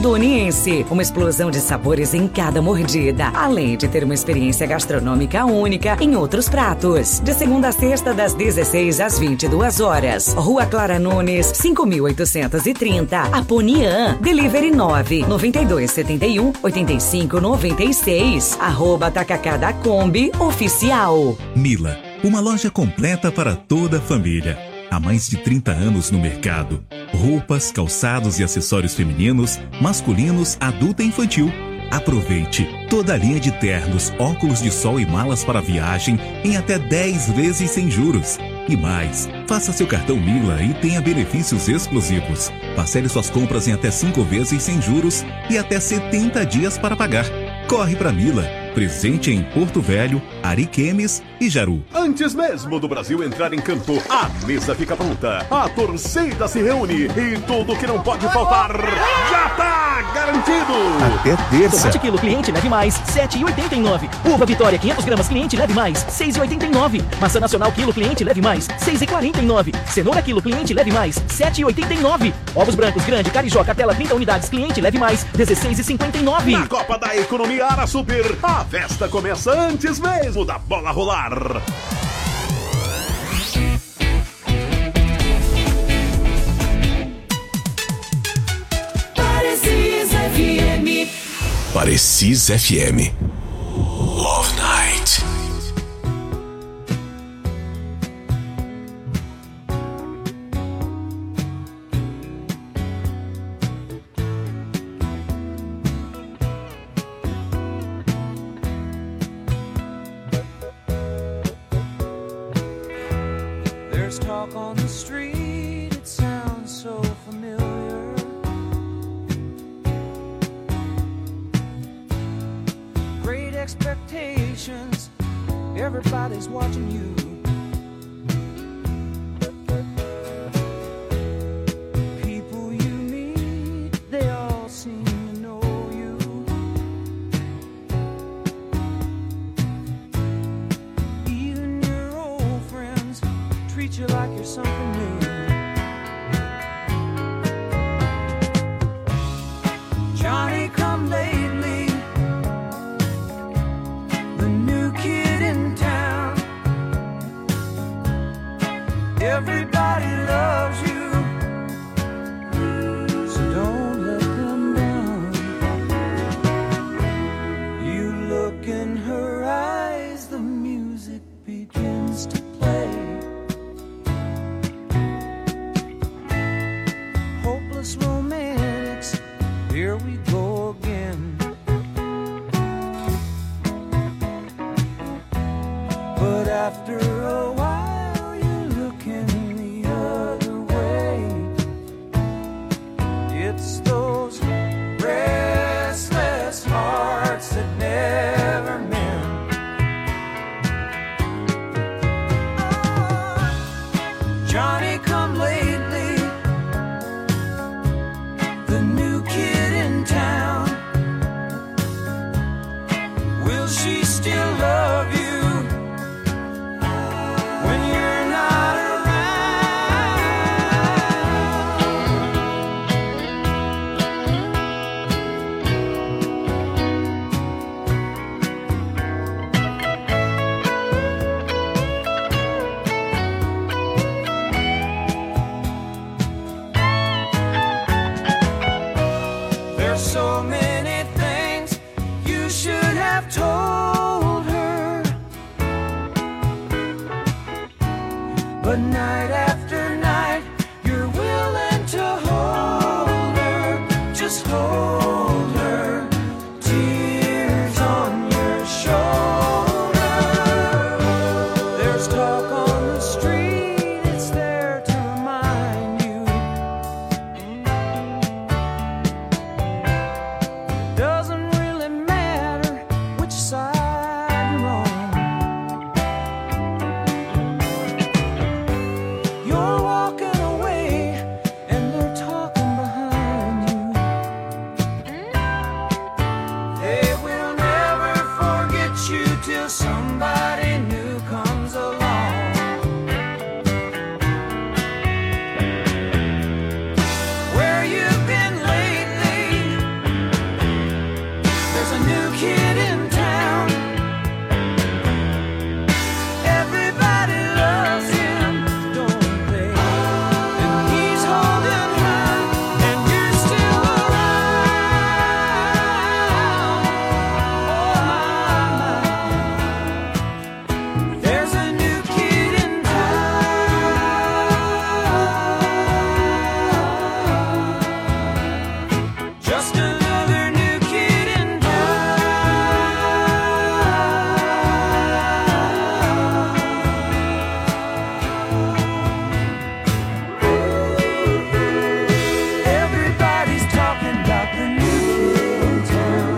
Rondoniense. Uma explosão de sabores em cada mordida, além de ter uma experiência gastronômica única em outros pratos. De segunda a sexta, das 16 às 22 horas. Rua Clara Nunes, 5830, Aponian. Delivery 99271-8596. @Tacacá da Kombi Oficial. Mila, uma loja completa para toda a família. Há mais de 30 anos no mercado. Roupas, calçados e acessórios femininos, masculinos, adulto e infantil. Aproveite toda a linha de ternos, óculos de sol e malas para viagem em até 10 vezes sem juros. E mais, faça seu cartão Mila e tenha benefícios exclusivos. Parcele suas compras em até 5 vezes sem juros e até 70 dias para pagar. Corre para Mila. Presente em Porto Velho, Ariquemes e Jaru. Antes mesmo do Brasil entrar em campo, a mesa fica pronta. A torcida se reúne e tudo que não pode faltar já tá garantido. Até terça. Tomate quilo cliente leve mais, 7,89. Uva Vitória 500 gramas cliente leve mais, 6,89. Maçã nacional quilo cliente leve mais, 6,49. Cenoura quilo cliente leve mais, 7,89. Ovos brancos grande Carijó Catela 30 unidades cliente leve mais, 16,59. Na Copa da Economia Ara Super, a festa começa antes mesmo da bola rolar. Parecis FM. Parecis FM. Love Night. Talk on the street, it sounds so familiar. Great expectations, everybody's watching you. People you meet, they all seem to know you. Even your old friends treat you like you're something new. Johnny come lately, the new kid in town. Everybody loves you, so don't let them down. You look in her eyes, the music begins to play. Romantics, here we go again. But after a while you're looking the other way. It's those restless hearts that never mend. Johnny come lately, the new kid in town. Will she still love you when you're not so many things you should have told her, but night after night you're willing to hold her, just hold her, tears on your shoulder. There's talk on the street, it's there to remind you. Doesn't really matter which side you're on. You're walking away and they're talking behind you. Just another new kid in Everybody's talking about the new kid in town.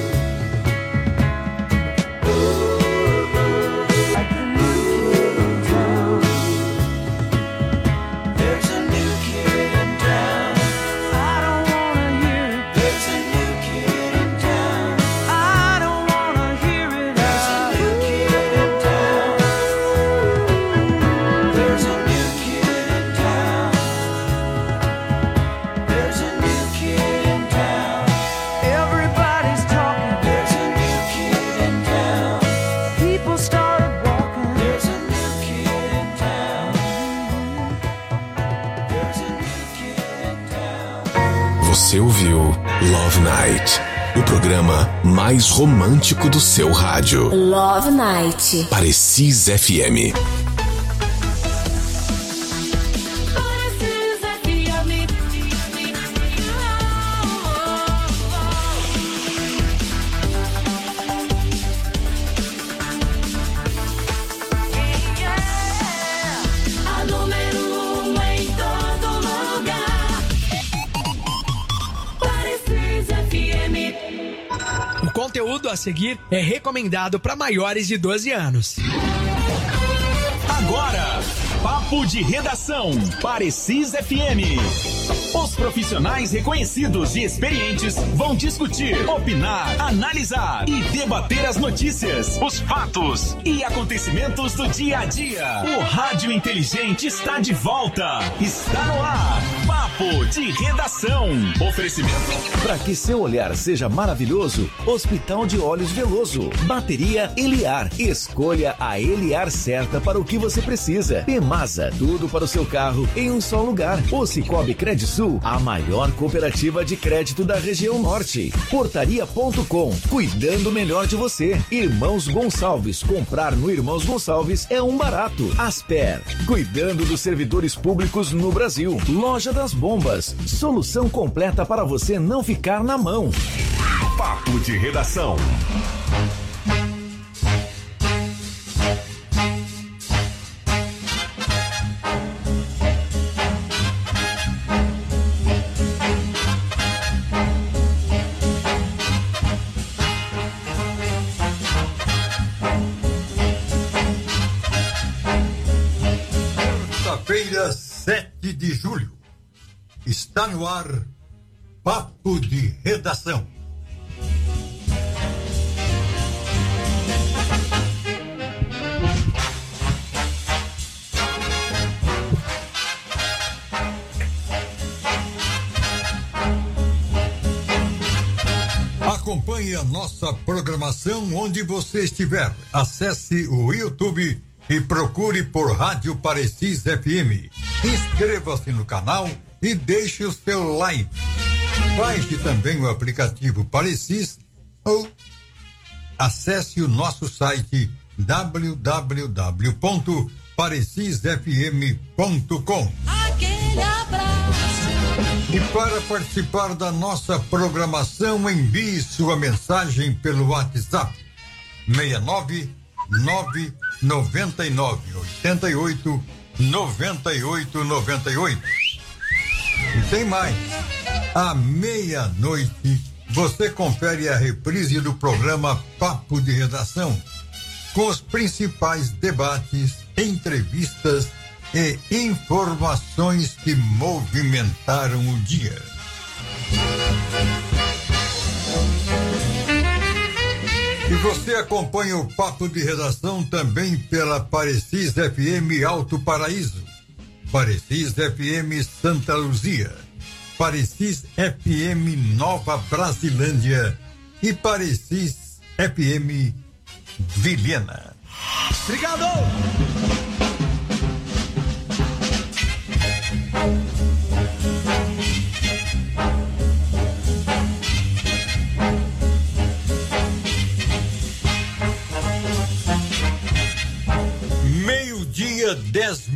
Like the new kid in town. There's a new kid in town. I don't wanna hear it. There's a new kid in town. I don't wanna hear it. There's a new kid in town. There's a new kid in town. There's a new kid in town. Everybody's talking. There's a new kid in town. People started walking. There's a new kid in town. There's a new kid in town. Você ouviu Love Night, o programa mais romântico do seu rádio. Love Night. Parecis FM. A número 1 em todo lugar. Parecis FM. O conteúdo a seguir é recomendado para maiores de 12 anos. Agora, Papo de Redação, Parecis FM. Os profissionais reconhecidos e experientes vão discutir, opinar, analisar e debater as notícias, os fatos e acontecimentos do dia a dia. O Rádio Inteligente está de volta. Está no ar. Papo de Redação. Oferecimento. Para que seu olhar seja maravilhoso, Hospital de Olhos Veloso. Bateria Eliar. Escolha a Eliar certa para o que você precisa. Pemasa, tudo para o seu carro em um só lugar. O Cicobi Credisul, a maior cooperativa de crédito da região norte. Portaria.com, cuidando melhor de você. Irmãos Gonçalves, comprar no Irmãos Gonçalves é um barato. Asper, cuidando dos servidores públicos no Brasil. Loja das Bombas, solução completa para você não ficar na mão. Papo de Redação. Terça-feira, 7 de julho. Está no ar Papo de Redação. Acompanhe a nossa programação onde você estiver. Acesse o YouTube e procure por Rádio Parecis FM. Inscreva-se no canal e deixe o seu like. Baixe também o aplicativo Parecis ou acesse o nosso site www.parecisfm.com. Aquele abraço. E para participar da nossa programação, envie sua mensagem pelo WhatsApp 69999889898. E tem mais. À meia-noite, você confere a reprise do programa Papo de Redação, com os principais debates, entrevistas e informações que movimentaram o dia. E você acompanha o Papo de Redação também pela Parecis FM Alto Paraíso, Parecis FM Santa Luzia, Parecis FM Nova Brasilândia e Parecis FM Vilhena. Obrigado! Meio-dia, 10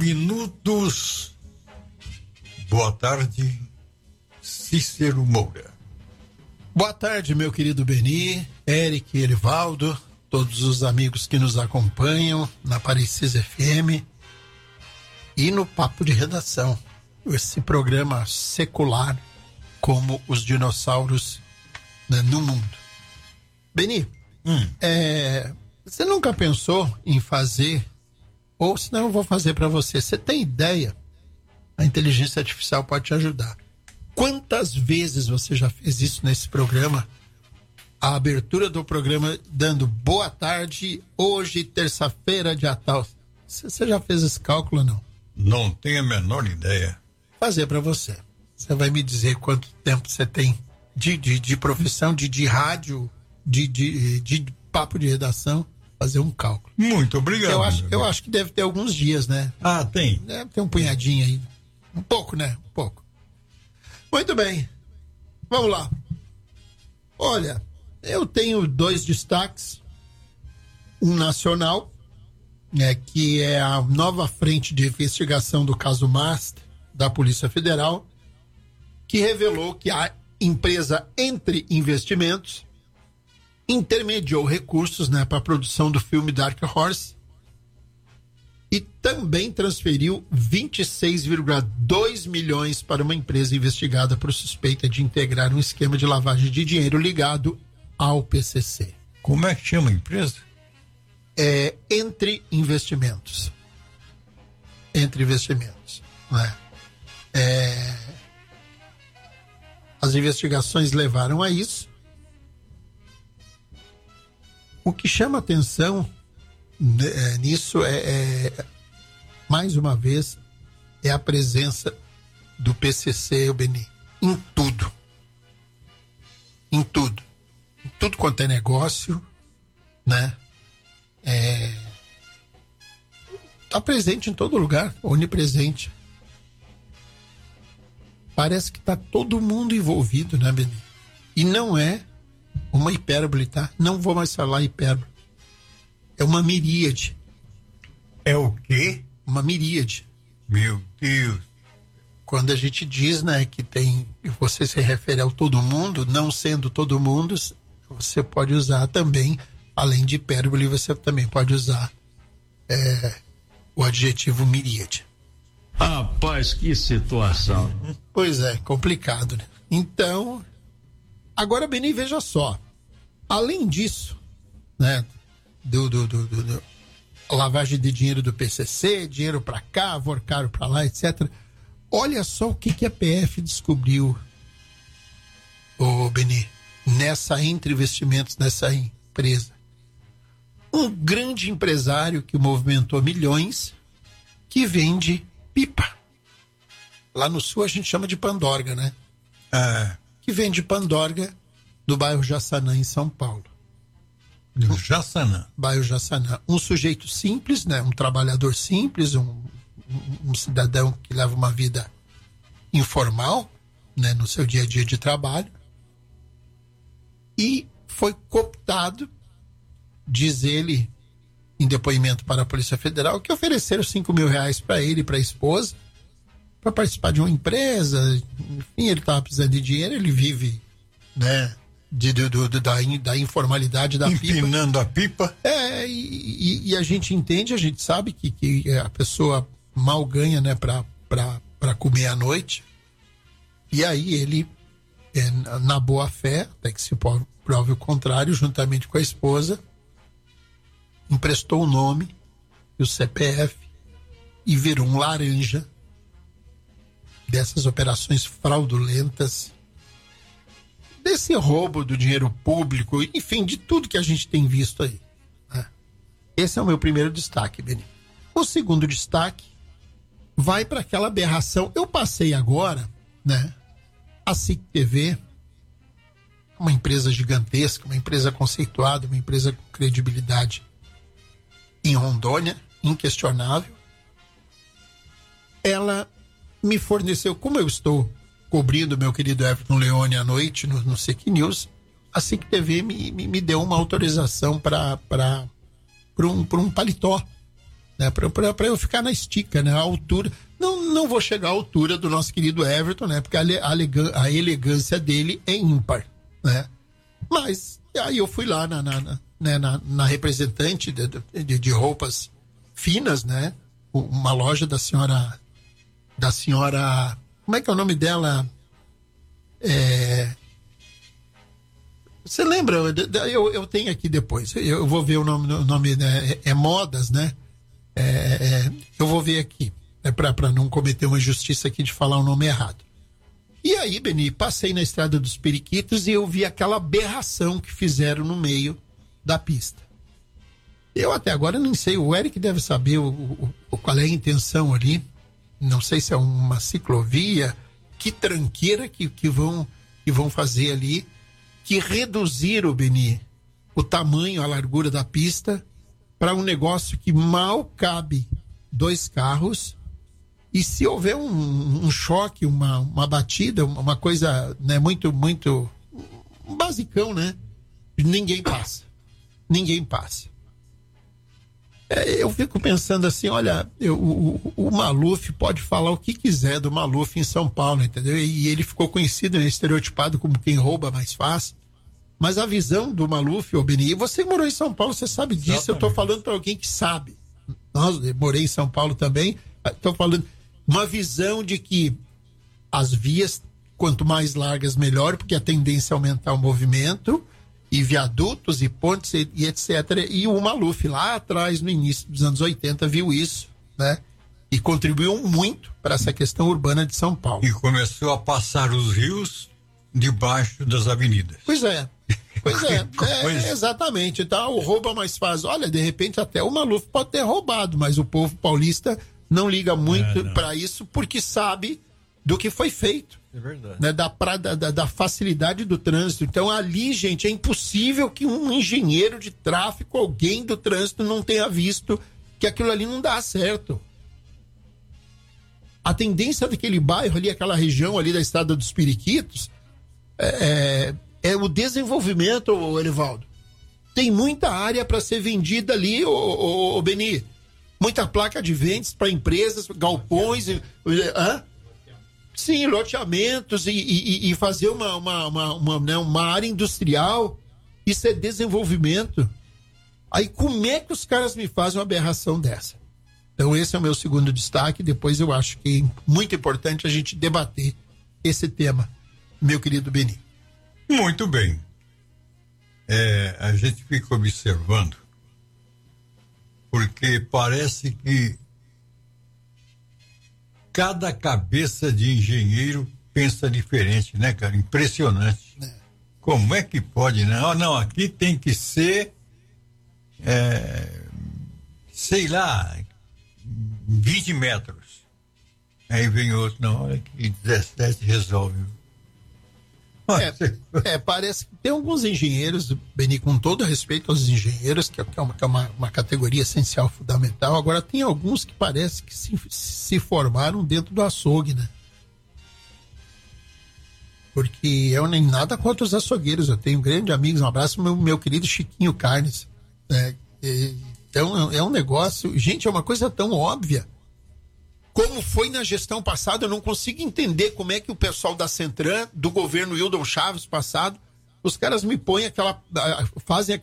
minutos. Boa tarde, Cícero Moura. Boa tarde, meu querido Beni, Eric, Elivaldo, todos os amigos que nos acompanham na Parecis FM e no Papo de Redação, esse programa secular como os dinossauros, né, no mundo. Beni, você nunca pensou em fazer, ou senão eu vou fazer para você, você tem ideia? A inteligência artificial pode te ajudar. Quantas vezes você já fez isso nesse programa? A abertura do programa dando boa tarde, hoje, terça-feira, dia tal. Você já fez esse cálculo ou não? Não tenho a menor ideia. Fazer para você. Você vai me dizer quanto tempo você tem de profissão, de rádio, de papo de redação, fazer um cálculo. Muito obrigado. Eu acho que deve ter alguns dias, né? Ah, tem. Deve ter um punhadinho aí. Um pouco, né? Um pouco. Muito bem. Vamos lá. Olha, eu tenho 2 destaques. Um nacional, né, que é a nova frente de investigação do caso Master da Polícia Federal, que revelou que a empresa Entre Investimentos intermediou recursos, né, para a produção do filme Dark Horse e também transferiu 26,2 milhões para uma empresa investigada por suspeita de integrar um esquema de lavagem de dinheiro ligado ao PCC. Como é que chama a empresa? Entre Investimentos. Entre Investimentos, né? As investigações levaram a isso. O que chama atenção nisso mais uma vez, é a presença do PCC, o Beni, em tudo. Em tudo. Em tudo quanto é negócio, né? Tá presente em todo lugar, onipresente. Parece que tá todo mundo envolvido, né, Beni? E não é uma hipérbole, tá? Não vou mais falar hipérbole. É uma miríade. É o quê? Uma miríade. Meu Deus. Quando a gente diz, né, que tem, você se refere ao todo mundo, não sendo todo mundo, você pode usar também, além de hipérbole, você também pode usar o adjetivo miríade. Rapaz, que situação. Pois é, complicado, né? Então, agora, Beni, veja só. Além disso, né, do lavagem de dinheiro do PCC, dinheiro pra cá, vorcaro pra lá, etc. Olha só o que a PF descobriu, Beni, nessa Entre Investimentos, nessa empresa. Um grande empresário que movimentou milhões, que vende pipa. Lá no sul a gente chama de pandorga, né? Que vende pandorga no bairro Jaçanã, em São Paulo. No Jaçanã. Bairro Jaçanã. Um sujeito simples, né? Um trabalhador simples, um cidadão que leva uma vida informal, né? No seu dia a dia de trabalho. E foi cooptado, diz ele, em depoimento para a Polícia Federal, que ofereceram R$5.000 para ele e para a esposa, para participar de uma empresa. Enfim, ele estava precisando de dinheiro, ele vive, né? Da informalidade da pipa. Empinando a pipa. E a gente entende, a gente sabe que a pessoa mal ganha, né, pra comer à noite. E aí ele, na boa fé, até que se prove o contrário, juntamente com a esposa, emprestou o nome e o CPF e virou um laranja dessas operações fraudulentas, desse roubo do dinheiro público, enfim, de tudo que a gente tem visto aí, né? Esse é o meu primeiro destaque, Beni. O segundo destaque vai para aquela aberração. Eu passei agora, né? A SIC TV, uma empresa gigantesca, uma empresa conceituada, uma empresa com credibilidade em Rondônia, inquestionável. Ela me forneceu, como eu estou cobrindo meu querido Everton Leone à noite no SIC News, a SIC TV me deu uma autorização para um paletó, né, para eu ficar na estica, né, a altura. Não vou chegar à altura do nosso querido Everton, né, porque a elegância dele é ímpar, né? Mas aí eu fui lá na representante de roupas finas, né? Uma loja da senhora, como é que é o nome dela? Você lembra? Eu tenho aqui depois. Eu vou ver o nome né? Modas, né? Eu vou ver aqui, para não cometer uma injustiça aqui de falar o nome errado. E aí, Beni, passei na Estrada dos Periquitos e eu vi aquela aberração que fizeram no meio da pista. Eu até agora não sei, o Eric deve saber qual é a intenção ali. Não sei se é uma ciclovia, que tranqueira que vão fazer ali, que reduziram, Beni, o tamanho, a largura da pista para um negócio que mal cabe 2 carros. E se houver um choque, uma batida, uma coisa, né, muito, muito basicão, né? Ninguém passa. Eu fico pensando assim, olha, o Maluf pode falar o que quiser do Maluf em São Paulo, entendeu? E ele ficou conhecido, né, estereotipado como quem rouba mais fácil. Mas a visão do Maluf, ô Beni, você morou em São Paulo, você sabe disso. Exatamente. Eu tô falando para alguém que sabe. Eu morei em São Paulo também. Tô falando uma visão de que as vias, quanto mais largas, melhor, porque a tendência é aumentar o movimento, e viadutos e pontes e etc. E o Maluf lá atrás, no início dos anos 80, viu isso, né? E contribuiu muito para essa questão urbana de São Paulo. E começou a passar os rios debaixo das avenidas. Pois é, exatamente. Então, o rouba mais fácil. Olha, de repente até o Maluf pode ter roubado, mas o povo paulista não liga muito para isso, porque sabe do que foi feito. É verdade. Né, da facilidade do trânsito. Então, ali, gente, é impossível que um engenheiro de tráfego, alguém do trânsito, não tenha visto que aquilo ali não dá certo. A tendência daquele bairro ali, aquela região ali da Estrada dos Periquitos, é o desenvolvimento, Erivaldo. Tem muita área para ser vendida ali, ô Beni. Muita placa de vendas para empresas, galpões. Sim, loteamentos e fazer uma área industrial. Isso é desenvolvimento. Aí como é que os caras me fazem uma aberração dessa? Então esse é o meu segundo destaque. Depois eu acho que é muito importante a gente debater esse tema, meu querido Beni. Muito bem. A gente fica observando, porque parece que cada cabeça de engenheiro pensa diferente, né, cara? Impressionante. Como é que pode, né? Não, aqui tem que ser, sei lá, 20 metros. Aí vem outro, não, olha que 17 resolve. Parece que tem alguns engenheiros, Beni, com todo respeito aos engenheiros, que é uma categoria essencial, fundamental. Agora tem alguns que parece que se formaram dentro do açougue, né? Porque eu nem nada contra os açougueiros, eu tenho grandes amigos, um abraço meu querido Chiquinho Carnes. Então é um negócio, gente, é uma coisa tão óbvia. Como foi na gestão passada, eu não consigo entender como é que o pessoal da Centran, do governo Hildon Chaves passado, os caras me põem fazem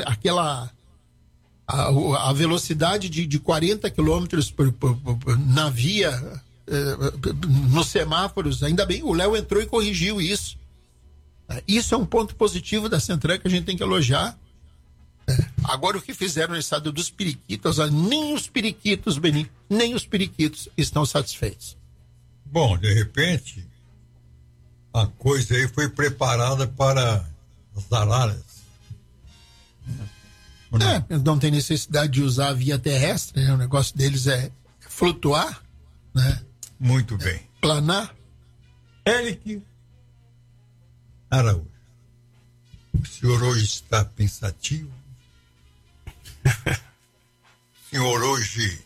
a velocidade de 40 quilômetros na via, nos semáforos. Ainda bem, o Léo entrou e corrigiu isso. Isso é um ponto positivo da Centran que a gente tem que elogiar. Agora, o que fizeram no estado dos periquitos, nem os periquitos, Beni, nem os periquitos estão satisfeitos. Bom, de repente, a coisa aí foi preparada para as araras. Não tem necessidade de usar a via terrestre, né? O negócio deles é flutuar, né? Muito bem. Planar. Eric Araújo, o senhor hoje está pensativo? O senhor hoje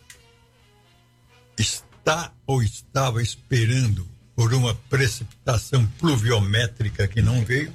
está ou estava esperando por uma precipitação pluviométrica que não veio?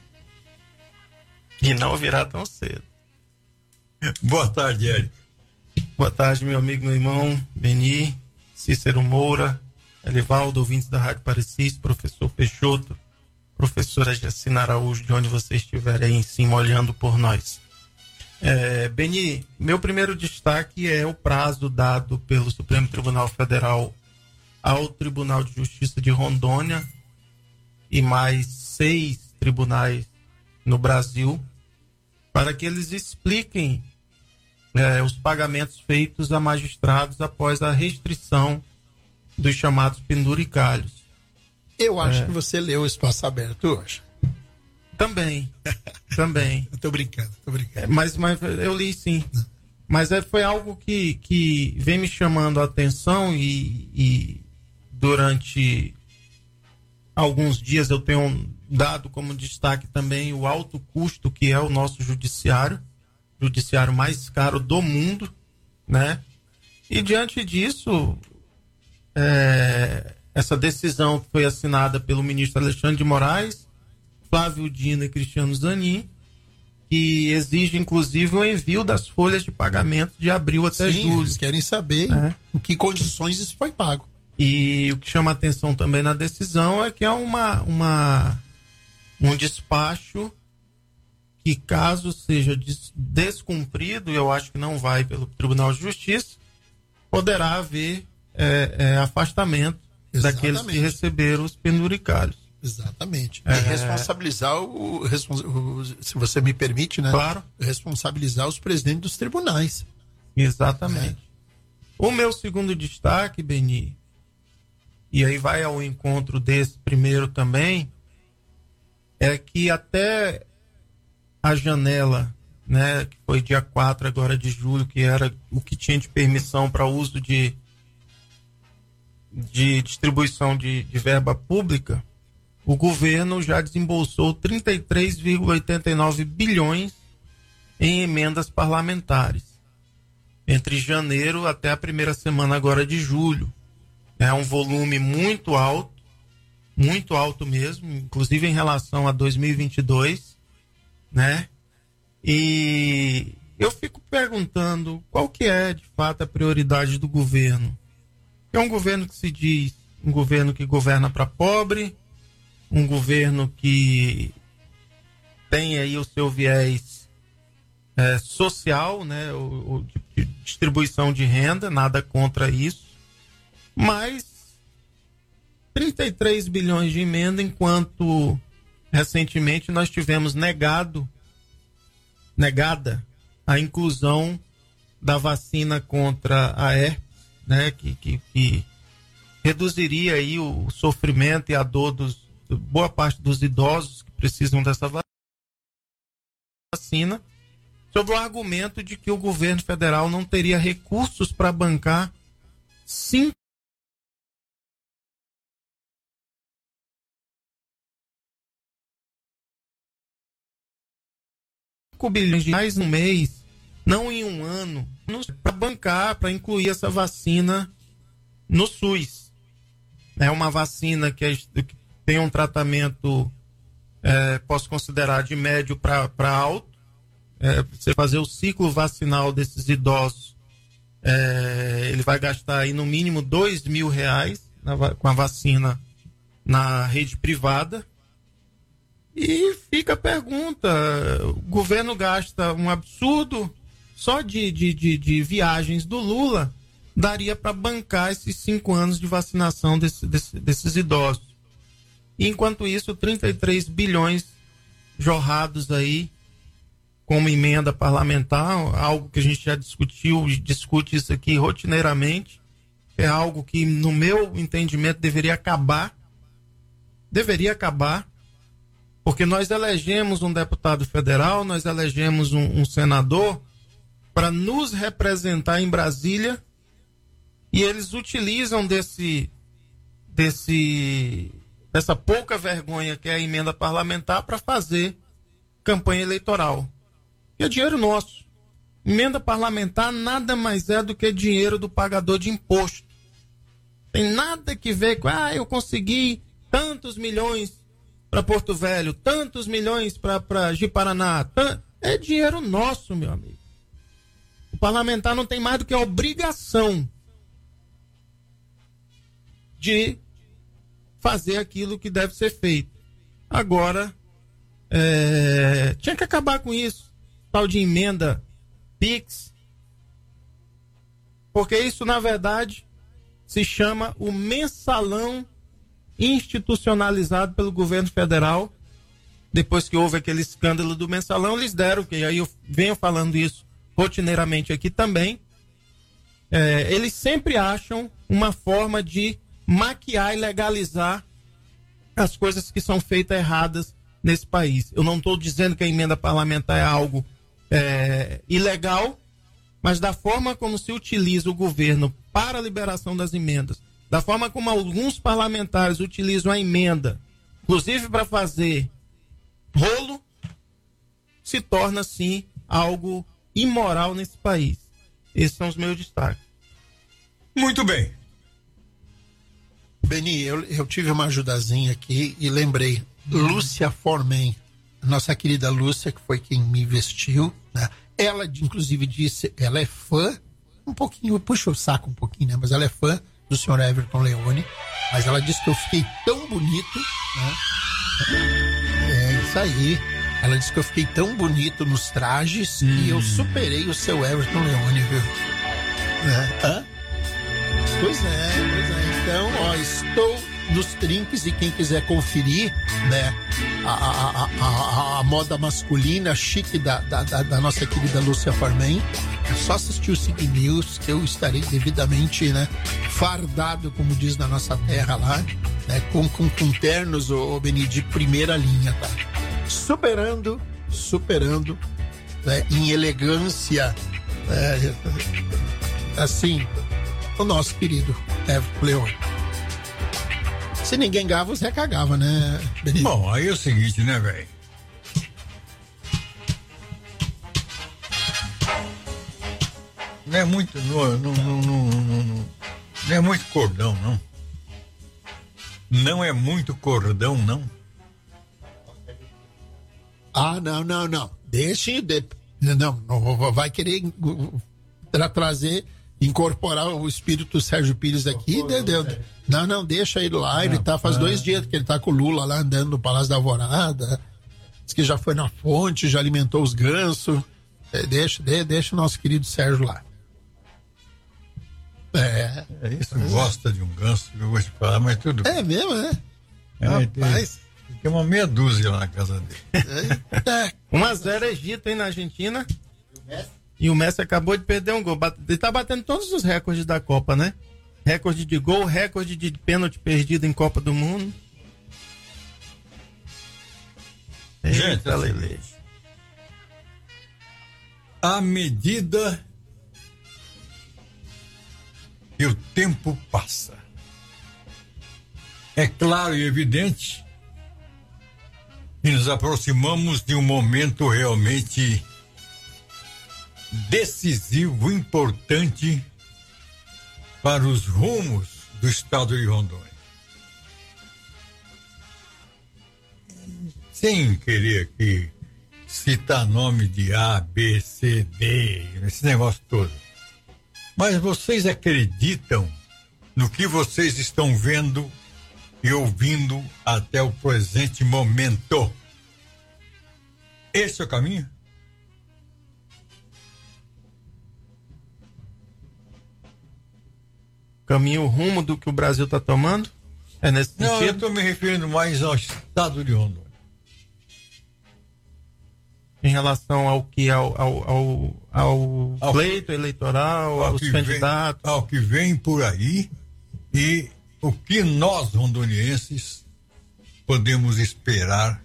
E não virá tão cedo. Boa tarde, Eric. Boa tarde, meu amigo, meu irmão, Beni, Cícero Moura, Elivaldo, ouvintes da Rádio Parecis, professor Peixoto. professora Jacina Araújo, de onde você estiver aí em cima olhando por nós. Beni, meu primeiro destaque é o prazo dado pelo Supremo Tribunal Federal ao Tribunal de Justiça de Rondônia e mais 6 tribunais no Brasil para que eles expliquem os pagamentos feitos a magistrados após a restrição dos chamados penduricalhos. Eu acho que você leu o Espaço Aberto hoje. Também. Eu tô brincando. Mas eu li sim. Mas foi algo que vem me chamando a atenção e durante alguns dias eu tenho dado como destaque também o alto custo que é o nosso judiciário mais caro do mundo, né? E diante disso, essa decisão que foi assinada pelo ministro Alexandre de Moraes, Flávio Dino e Cristiano Zanin, que exige inclusive o envio das folhas de pagamento de abril até julho. Eles querem saber em que condições isso foi pago. E o que chama atenção também na decisão é que é um despacho que, caso seja descumprido, eu acho que não vai pelo Tribunal de Justiça, poderá haver afastamento daqueles que receberam os penduricalhos. Exatamente. E responsabilizar se você me permite, né? Claro. Responsabilizar os presidentes dos tribunais. Exatamente. O meu segundo destaque, Beni, e aí vai ao encontro desse primeiro também, é que até a janela, né, que foi dia 4 agora de julho, que era o que tinha de permissão para uso de distribuição de verba pública, o governo já desembolsou 33,89 bilhões em emendas parlamentares, entre janeiro até a primeira semana agora de julho. É um volume muito alto mesmo, inclusive em relação a 2022, né? E eu fico perguntando qual que é, de fato, a prioridade do governo. É um governo que se diz um governo que governa para pobre, um governo que tem aí o seu viés social, né, de distribuição de renda, nada contra isso, mas 33 bilhões de emenda, enquanto recentemente nós tivemos negada a inclusão da vacina contra a herpes, né, que reduziria aí o sofrimento e a dor boa parte dos idosos que precisam dessa vacina, sob o argumento de que o governo federal não teria recursos para bancar 5 bilhões de reais no mês, não em um ano, para bancar, para incluir essa vacina no SUS. É uma vacina que tem um tratamento, posso considerar, de médio para alto. Você fazer o ciclo vacinal desses idosos, ele vai gastar aí no mínimo R$2.000 com a vacina na rede privada. E fica a pergunta, o governo gasta um absurdo, só de viagens do Lula, daria para bancar esses 5 anos de vacinação desses idosos. E, enquanto isso, 33 bilhões jorrados aí como emenda parlamentar, algo que a gente já discutiu e discute isso aqui rotineiramente, é algo que, no meu entendimento, deveria acabar, porque nós elegemos um deputado federal, nós elegemos um senador para nos representar em Brasília, e eles utilizam dessa pouca vergonha que é a emenda parlamentar para fazer campanha eleitoral. E é dinheiro nosso. Emenda parlamentar nada mais é do que dinheiro do pagador de imposto. Tem nada que ver com, eu consegui tantos milhões para Porto Velho, tantos milhões para Ji-Paraná. É dinheiro nosso, meu amigo. O parlamentar não tem mais do que a obrigação de fazer aquilo que deve ser feito. Agora, tinha que acabar com isso. Tal de emenda PIX. Porque isso, na verdade, se chama o mensalão institucionalizado pelo governo federal. Depois que houve aquele escândalo do mensalão, eles deram, que aí eu venho falando isso rotineiramente aqui também. Eles sempre acham uma forma de maquiar e legalizar as coisas que são feitas erradas nesse país. Eu não estou dizendo que a emenda parlamentar é algo ilegal, mas da forma como se utiliza o governo para a liberação das emendas, da forma como alguns parlamentares utilizam a emenda, inclusive para fazer rolo, se torna, sim, algo imoral nesse país. Esses são os meus destaques. Muito bem. Beni, eu tive uma ajudazinha aqui e lembrei. Lúcia Formen, nossa querida Lúcia, que foi quem me investiu, né? Ela, inclusive, disse, ela é fã, um pouquinho, puxa o saco um pouquinho, né? Mas ela é fã do senhor Everton Leone, mas ela disse que eu fiquei tão bonito, né? É isso aí. Ela disse que eu fiquei tão bonito nos trajes e eu superei o seu Everton Leone, viu? Hã? Pois é. Então, ó, estou nos trinques e quem quiser conferir, né, a moda masculina chique da nossa querida Lúcia Formen, é só assistir o Sig News que eu estarei devidamente, né, fardado, como diz na nossa terra lá, né, com ternos, ô Beni, de primeira linha, tá? Superando, né, em elegância, assim, o nosso querido Everton Leone. Se ninguém gava, você cagava, né, Benito? Bom, aí é o seguinte, né, velho? Não é muito. Não é muito cordão, não. Não é muito cordão, não. Ah, não. Deixe. Não vai querer trazer, incorporar o espírito Sérgio Pires aqui. Não, deixa ele lá. Ele tá faz 2 dias que ele tá com o Lula lá andando no Palácio da Alvorada. Diz que já foi na fonte, já alimentou os gansos. Deixa o nosso querido Sérgio lá. É isso, gosta de um ganso, eu vou te falar, mas tudo bem. É mesmo, né? Rapaz, tem uma meia dúzia lá na casa dele. 1-0 Egito, hein, na Argentina. E o Messi acabou de perder um gol. Ele tá batendo todos os recordes da Copa, né? Recorde de gol, recorde de pênalti perdido em Copa do Mundo. Gente, à medida que o tempo passa, é claro e evidente que nos aproximamos de um momento realmente decisivo, importante para os rumos do estado de Rondônia. Sem querer aqui citar nome de A, B, C, D, esse negócio todo. Mas vocês acreditam no que vocês estão vendo e ouvindo até o presente momento? Esse é o caminho? Caminho, rumo do que o Brasil está tomando? É nesse sentido? Não, eu estou me referindo mais ao estado de Rondônia. Em relação ao que? Ao pleito eleitoral, aos candidatos? Ao que vem por aí e o que nós, rondonienses, podemos esperar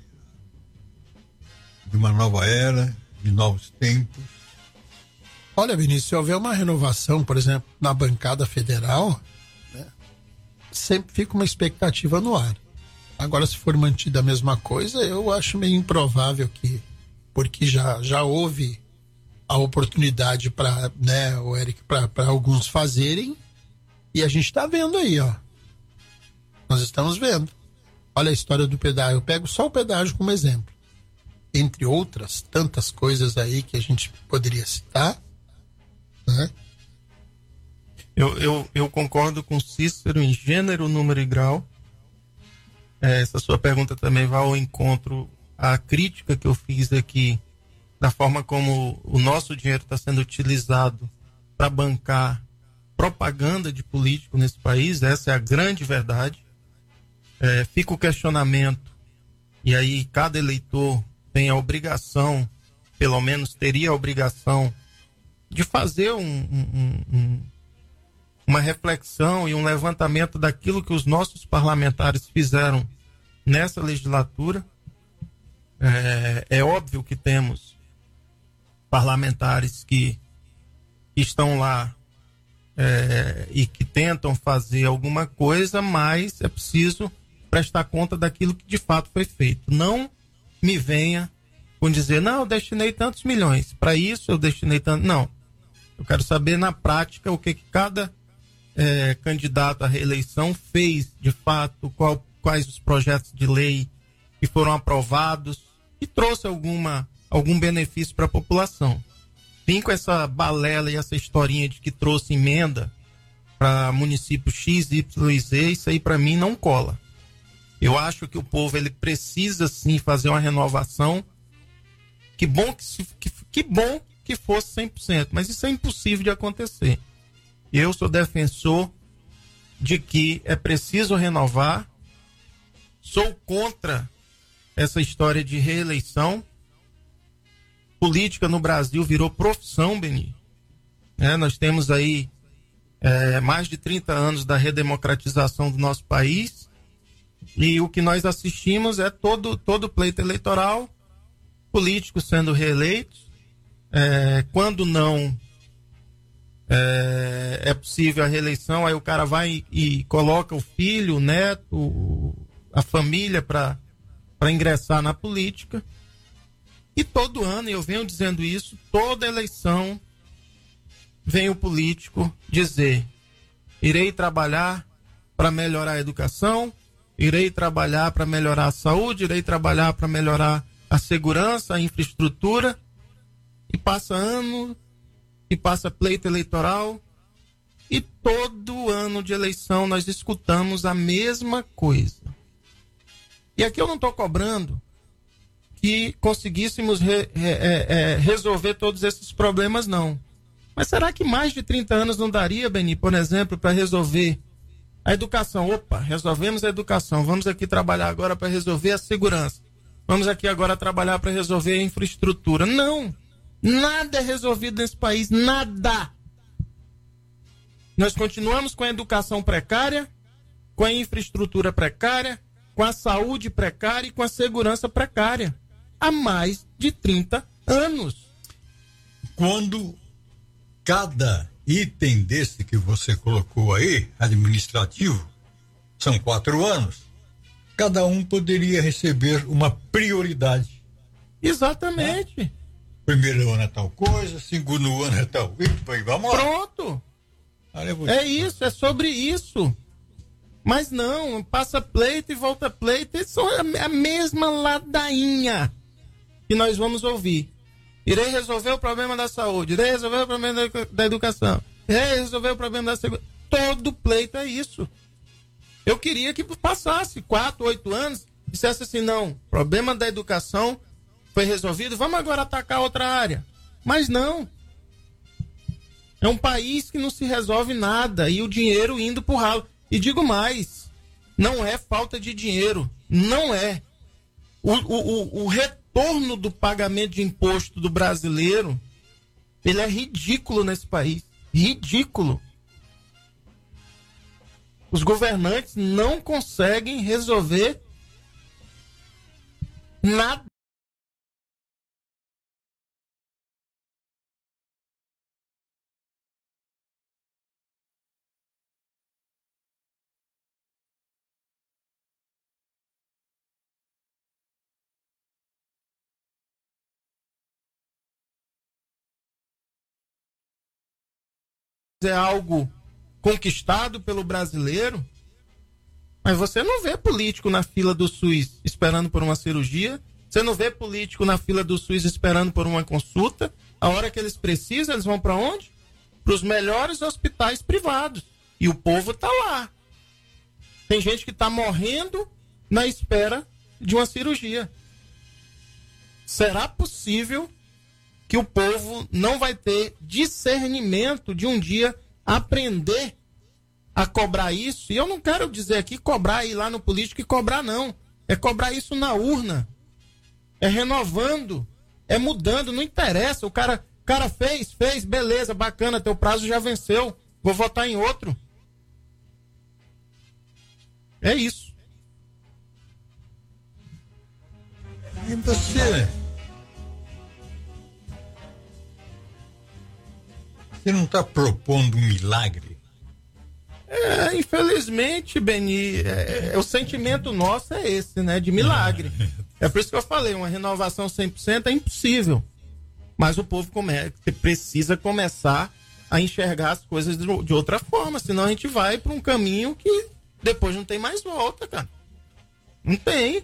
de uma nova era, de novos tempos. Olha, Vinícius, se houver uma renovação, por exemplo, na bancada federal, né, sempre fica uma expectativa no ar. Agora, se for mantida a mesma coisa, eu acho meio improvável que, porque já houve a oportunidade para, né, o Eric, para alguns fazerem, e a gente está vendo aí, ó. Nós estamos vendo. Olha a história do pedágio. Eu pego só o pedágio como exemplo. Entre outras tantas coisas aí que a gente poderia citar, né? Eu concordo com Cícero em gênero, número e grau. essa sua pergunta também vai ao encontro à crítica que eu fiz aqui da forma como o nosso dinheiro está sendo utilizado para bancar propaganda de político nesse país. Essa é a grande verdade. Fica o questionamento, e aí cada eleitor tem a obrigação, pelo menos teria a obrigação, de fazer uma reflexão e um levantamento daquilo que os nossos parlamentares fizeram nessa legislatura. É óbvio que temos parlamentares que estão lá e que tentam fazer alguma coisa, mas é preciso prestar conta daquilo que de fato foi feito. Não me venha com dizer, não, eu destinei tantos milhões, para isso eu destinei tanto. Não, eu quero saber na prática o que cada candidato à reeleição fez de fato, quais os projetos de lei que foram aprovados e trouxe algum benefício para a população. Vim com essa balela e essa historinha de que trouxe emenda para município X, Y e Z, isso aí para mim não cola. Eu acho que o povo ele precisa sim fazer uma renovação. Que bom que fosse 100%, mas isso é impossível de acontecer. Eu sou defensor de que é preciso renovar. Sou contra essa história de reeleição. Política no Brasil virou profissão, Beni. Nós temos aí mais de 30 anos da redemocratização do nosso país, e o que nós assistimos é todo pleito eleitoral, políticos sendo reeleitos, quando não é possível a reeleição, aí o cara vai e coloca o filho, o neto, a família para ingressar na política. E todo ano, eu venho dizendo isso, toda eleição vem o político dizer: irei trabalhar para melhorar a educação, irei trabalhar para melhorar a saúde, irei trabalhar para melhorar a segurança, a infraestrutura. E passa ano, e passa pleito eleitoral, e todo ano de eleição nós escutamos a mesma coisa. E aqui eu não estou cobrando que conseguíssemos resolver todos esses problemas, não. Mas será que mais de 30 anos não daria, Beni, por exemplo, para resolver a educação? Opa, resolvemos a educação, vamos aqui trabalhar agora para resolver a segurança. Vamos aqui agora trabalhar para resolver a infraestrutura. Não, nada é resolvido nesse país, nada. Nós continuamos com a educação precária, com a infraestrutura precária, com a saúde precária e com a segurança precária. Há mais de 30 anos. Quando cada item desse que você colocou aí, administrativo, são 4 anos, cada um poderia receber uma prioridade. Exatamente. Primeiro ano é tal coisa, segundo ano é tal. E vamos lá. Pronto. É isso, é sobre isso. Mas não, passa pleito e volta pleito. Isso é a mesma ladainha que nós vamos ouvir. Irei resolver o problema da saúde, irei resolver o problema da educação, irei resolver o problema da segurança. Todo pleito é isso. Eu queria que passasse 4, 8 anos, dissesse assim, não, problema da educação foi resolvido, vamos agora atacar outra área. Mas não. É um país que não se resolve nada e o dinheiro indo pro ralo. E digo mais, não é falta de dinheiro, não é. O retorno do pagamento de imposto do brasileiro, ele é ridículo nesse país, ridículo. Os governantes não conseguem resolver nada. É algo conquistado pelo brasileiro, mas você não vê político na fila do SUS esperando por uma cirurgia, você não vê político na fila do SUS esperando por uma consulta. A hora que eles precisam, eles vão para onde? Para os melhores hospitais privados, e o povo tá lá. Tem gente que tá morrendo na espera de uma cirurgia. Será possível que o povo não vai ter discernimento de um dia aprender a cobrar isso? E eu não quero dizer aqui cobrar, ir lá no político e cobrar, não. É cobrar isso na urna. É renovando, é mudando, não interessa. O cara fez, beleza, bacana, teu prazo já venceu, vou votar em outro. É isso. E você não está propondo um milagre? Infelizmente, Beni, o sentimento nosso é esse, né? De milagre. É por isso que eu falei, uma renovação 100% é impossível. Mas o povo precisa começar a enxergar as coisas de outra forma, senão a gente vai para um caminho que depois não tem mais volta, cara. Não tem.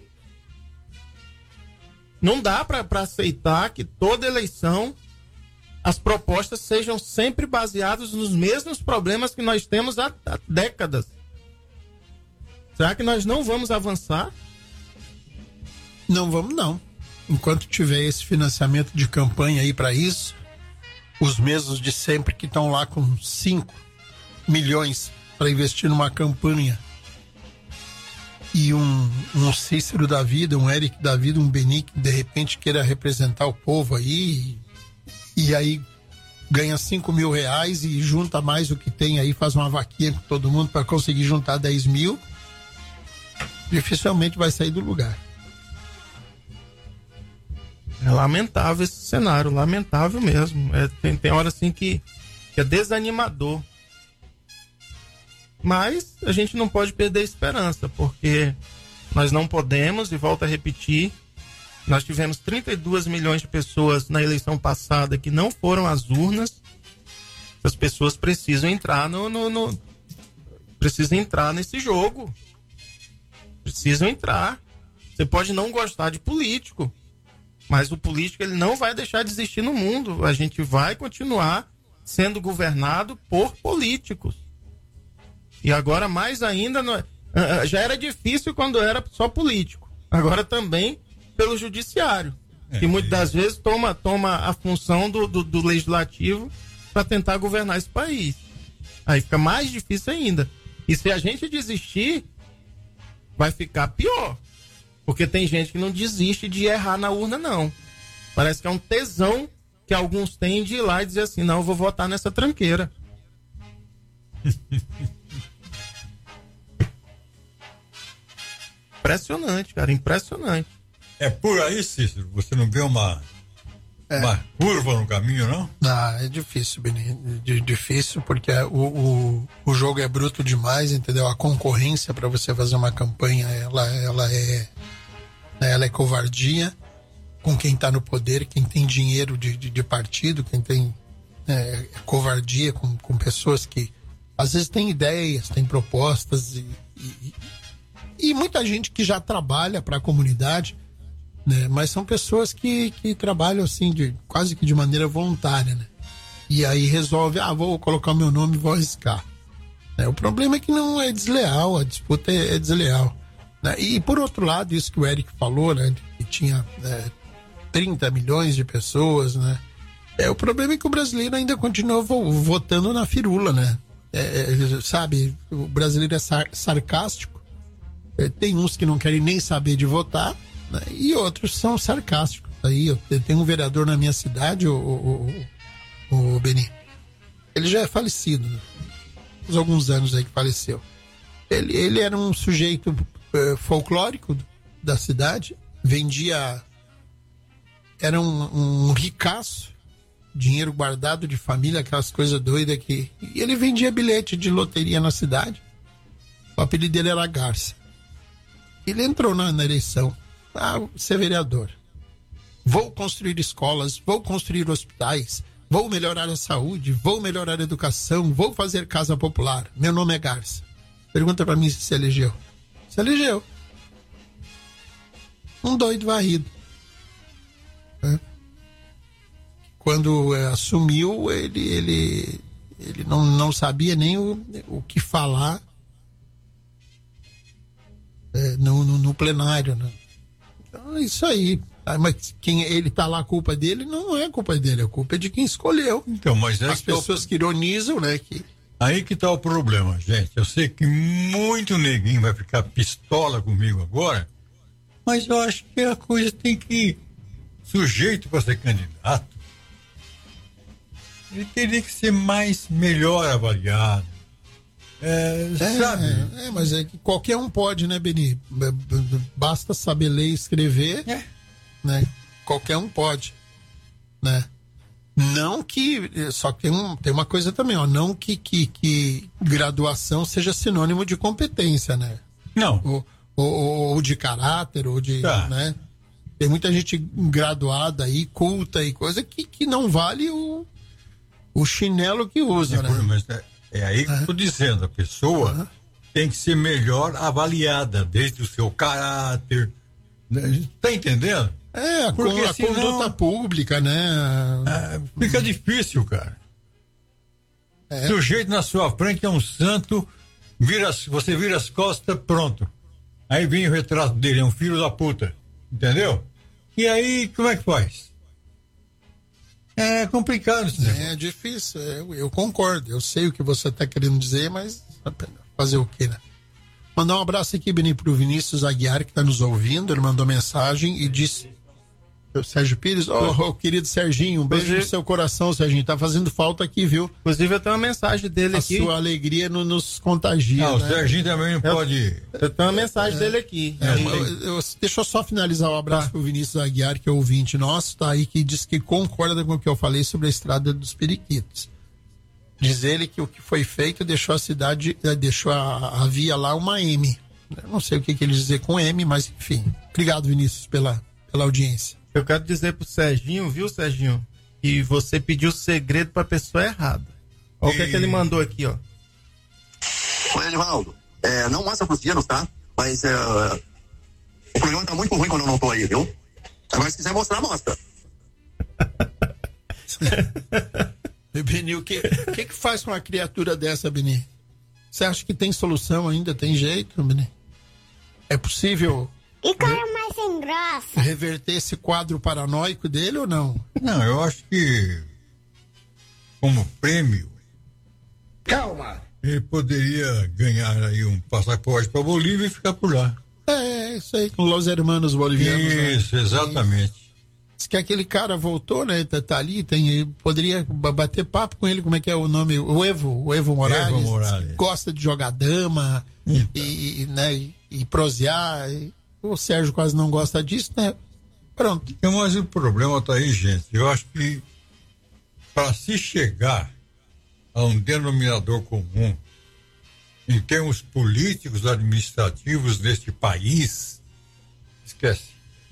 Não dá para aceitar que toda eleição as propostas sejam sempre baseadas nos mesmos problemas que nós temos há décadas. Será que nós não vamos avançar? Não vamos, não. Enquanto tiver esse financiamento de campanha aí para isso, os mesmos de sempre que estão lá com 5 milhões para investir numa campanha, e um Cícero da vida, um Eric da vida, um Beni que de repente queira representar o povo aí, e aí ganha 5 mil reais e junta mais o que tem aí, faz uma vaquinha com todo mundo para conseguir juntar 10 mil, dificilmente vai sair do lugar. É lamentável esse cenário, lamentável mesmo. Tem hora assim que é desanimador. Mas a gente não pode perder a esperança, porque nós não podemos, e volto a repetir, nós tivemos 32 milhões de pessoas na eleição passada que não foram às urnas. As pessoas precisam entrar precisam entrar nesse jogo. Precisam entrar. Você pode não gostar de político, mas o político ele não vai deixar de existir no mundo. A gente vai continuar sendo governado por políticos. E agora mais ainda, já era difícil quando era só político. Agora também pelo judiciário, que muitas das vezes toma a função do legislativo para tentar governar esse país. Aí fica mais difícil ainda. E se a gente desistir, vai ficar pior. Porque tem gente que não desiste de errar na urna, não. Parece que é um tesão que alguns têm de ir lá e dizer assim, não, eu vou votar nessa tranqueira. Impressionante, cara, impressionante. É por aí, Cícero? Você não vê uma curva no caminho, não? Ah, é difícil, Beni. Difícil porque o jogo é bruto demais, entendeu? A concorrência para você fazer uma campanha, ela é covardia com quem tá no poder, quem tem dinheiro de partido, quem tem covardia com pessoas que às vezes têm ideias, têm propostas e muita gente que já trabalha para a comunidade, né? Mas são pessoas que trabalham assim quase que de maneira voluntária, né? E aí resolve, vou colocar o meu nome e vou arriscar. O problema é que não é desleal, a disputa é desleal, né? E por outro lado, isso que o Eric falou, né? Que tinha 30 milhões de pessoas, né? O problema é que o brasileiro ainda continua votando na firula, né? Sabe, o brasileiro é sarcástico. Tem uns que não querem nem saber de votar, né? E outros são sarcásticos. Aí eu tenho um vereador na minha cidade, o Beni. Ele já é falecido, né? Faz alguns anos aí que faleceu. Ele era um sujeito folclórico da cidade, vendia, era um ricaço, dinheiro guardado de família, aquelas coisas doidas e ele vendia bilhete de loteria na cidade. O apelido dele era Garça. Ele entrou na eleição. Ser vereador. Vou construir escolas, vou construir hospitais, vou melhorar a saúde, vou melhorar a educação, vou fazer casa popular. Meu nome é Garça. Pergunta pra mim se se elegeu. Se elegeu. Um doido varrido. Quando assumiu, ele não sabia nem o que falar no plenário, né? Então é isso aí. Mas quem ele tá lá, a culpa é dele? Não é culpa dele, a culpa é de quem escolheu. Então, mas as pessoas que ironizam, né? Aí que tá o problema, gente. Eu sei que muito neguinho vai ficar pistola comigo agora, mas eu acho que a coisa tem que... Sujeito para ser candidato, ele teria que ser melhor avaliado. Sabe? Mas é que qualquer um pode, né, Beni? Basta saber ler e escrever, né? Qualquer um pode, né? Não que... Só que tem uma coisa também, ó. Não que graduação seja sinônimo de competência, né? Não. Ou de caráter, ou de... né? Tem muita gente graduada aí, culta e coisa que não vale o chinelo que usa, né? Mas é aí que eu tô dizendo, a pessoa tem que ser melhor avaliada, desde o seu caráter, né? Tá entendendo? A conduta pública, né? Fica difícil, cara. Sujeito na sua frente é um santo, você vira as costas, pronto. Aí vem o retrato dele, é um filho da puta. Entendeu? E aí, como é que faz? É complicado isso, né? É difícil, eu concordo. Eu sei o que você está querendo dizer, mas fazer o quê, né? Mandar um abraço aqui, Beni, pro Vinícius Aguiar, que está nos ouvindo. Ele mandou mensagem e disse... O Sérgio Pires, querido Serginho, um beijo no seu coração, Serginho. Tá fazendo falta aqui, viu? Inclusive, eu tenho uma mensagem dele aqui. A sua alegria nos contagia. O Serginho também não pode. Eu tenho uma mensagem dele aqui. Deixa eu só finalizar o abraço pro Vinícius Aguiar, que é ouvinte nosso, tá aí, que diz que concorda com o que eu falei sobre a estrada dos Periquitos. Diz ele que o que foi feito deixou a cidade, deixou a via lá uma M. Eu não sei o que ele dizer com M, mas enfim. Obrigado, Vinícius, pela audiência. Eu quero dizer pro Serginho, viu, Serginho, que você pediu segredo pra pessoa errada. Olha o que é que ele mandou aqui, ó. Oi, Edivaldo. Não mostra pros dias, tá? Mas o programa tá muito ruim quando eu não tô aí, viu? Agora, se quiser mostrar, mostra. Beni, o que faz com uma criatura dessa, Beni? Você acha que tem solução ainda? Tem jeito, Beni? É possível... E cara mais sem graça. Reverter esse quadro paranoico dele ou não? Não, eu acho que como prêmio, Calma. ele poderia ganhar aí um passaporte para Bolívia e ficar por lá. Isso aí, com Los Hermanos Bolivianos. Isso, né? Exatamente. Diz que aquele cara voltou, né? Tá ali, poderia bater papo com ele, como é que é o nome? O Evo Morales. Evo Morales. Gosta de jogar dama e prosear. O Sérgio quase não gosta disso, né? Pronto. Mas o problema tá aí, gente. Eu acho que para se chegar a um denominador comum em termos políticos, administrativos deste país, esquece.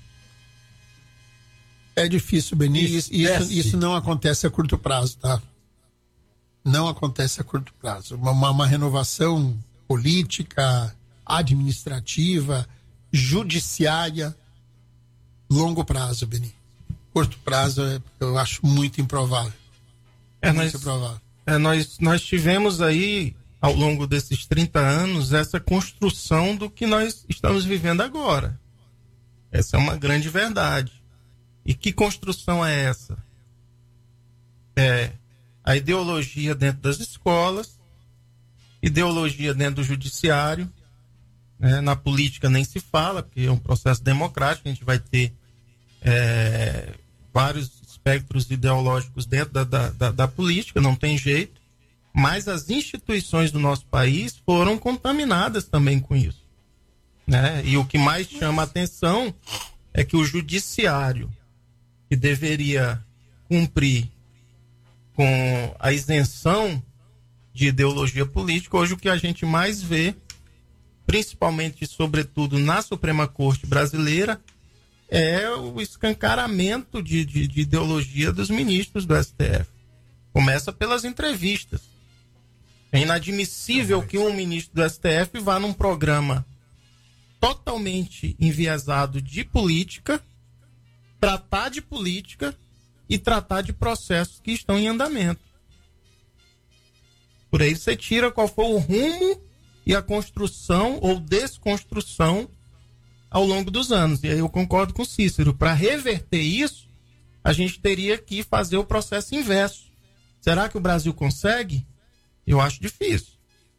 É difícil, Beni. Isso não acontece a curto prazo, tá? Não acontece a curto prazo. Uma renovação política, administrativa, judiciária, longo prazo, Beni. Curto prazo, eu acho muito improvável. Muito improvável. Nós tivemos aí, ao longo desses 30 anos, essa construção do que nós estamos vivendo agora. Essa é uma grande verdade. E que construção é essa? É a ideologia dentro das escolas, ideologia dentro do judiciário. Na política nem se fala, porque é um processo democrático, a gente vai ter vários espectros ideológicos dentro da política, não tem jeito, mas as instituições do nosso país foram contaminadas também com isso, né? E o que mais chama a atenção é que o judiciário, que deveria cumprir com a isenção de ideologia política, hoje o que a gente mais vê, principalmente, sobretudo, na Suprema Corte brasileira, é o escancaramento de ideologia dos ministros do STF. Começa pelas entrevistas. É inadmissível que um ministro do STF vá num programa totalmente enviesado de política, tratar de política e tratar de processos que estão em andamento. Por aí você tira qual foi o rumo e a construção ou desconstrução ao longo dos anos. E aí eu concordo com o Cícero. Para reverter isso, a gente teria que fazer o processo inverso. Será que o Brasil consegue? Eu acho difícil.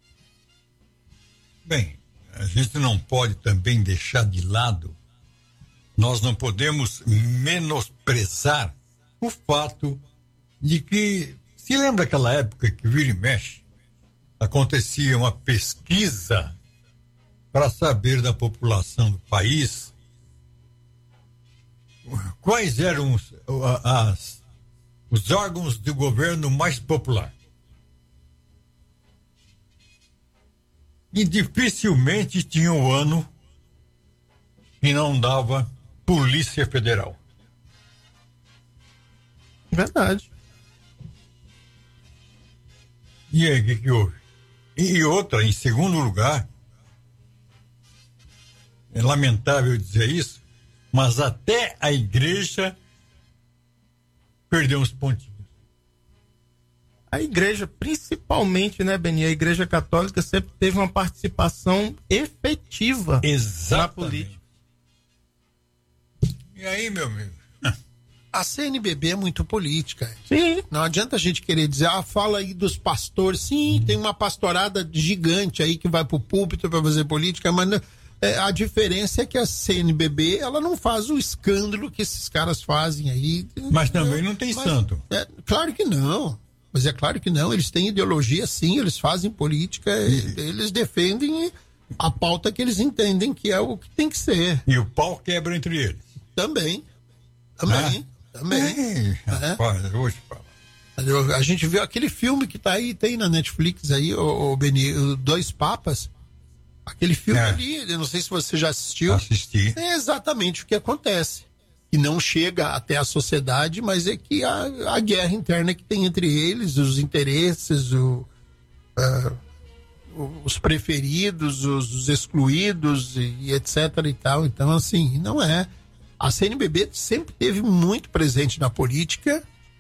Bem, a gente não pode também deixar de lado, nós não podemos menosprezar o fato de que, se lembra aquela época que vira e mexe, acontecia uma pesquisa para saber da população do país quais eram os órgãos de governo mais popular. E dificilmente tinha um ano que não dava Polícia Federal. Verdade. E aí, o que houve? E outra, em segundo lugar, é lamentável dizer isso, mas até a igreja perdeu uns pontinhos. A igreja, principalmente, né, Beni? A igreja católica sempre teve uma participação efetiva na política. E aí, meu amigo? A CNBB é muito política. Sim. Não adianta a gente querer dizer, fala aí dos pastores. Sim, tem uma pastorada gigante aí que vai pro púlpito para fazer política, mas a diferença é que a CNBB, ela não faz o escândalo que esses caras fazem aí. Mas também não tem santo. Claro que não. Mas é claro que não. Eles têm ideologia, sim, eles fazem política, eles defendem a pauta que eles entendem que é o que tem que ser. E o pau quebra entre eles. Também. Rapaz, hoje a gente viu aquele filme que tá aí, tem na Netflix aí, o Beni, Dois Papas. Aquele filme ali, eu não sei se você já assistiu. Assisti. É exatamente o que acontece. Que não chega até a sociedade, mas é que a guerra interna que tem entre eles, os interesses, os preferidos, os excluídos e etc e tal. Então, assim, não é. A CNBB sempre esteve muito presente na política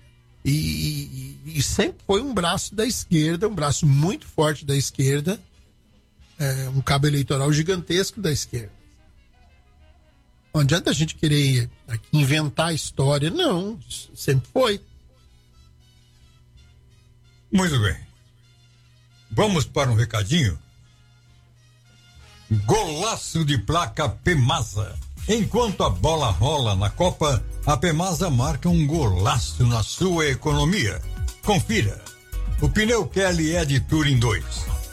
e sempre foi um braço da esquerda, um braço muito forte da esquerda, um cabo eleitoral gigantesco da esquerda. Não adianta a gente querer aqui inventar a história, não, sempre foi. Muito bem. Vamos para um recadinho? Golaço de placa Pemasa. Enquanto a bola rola na Copa, a Pemasa marca um golaço na sua economia. Confira. O pneu Kelly é de Touring 2.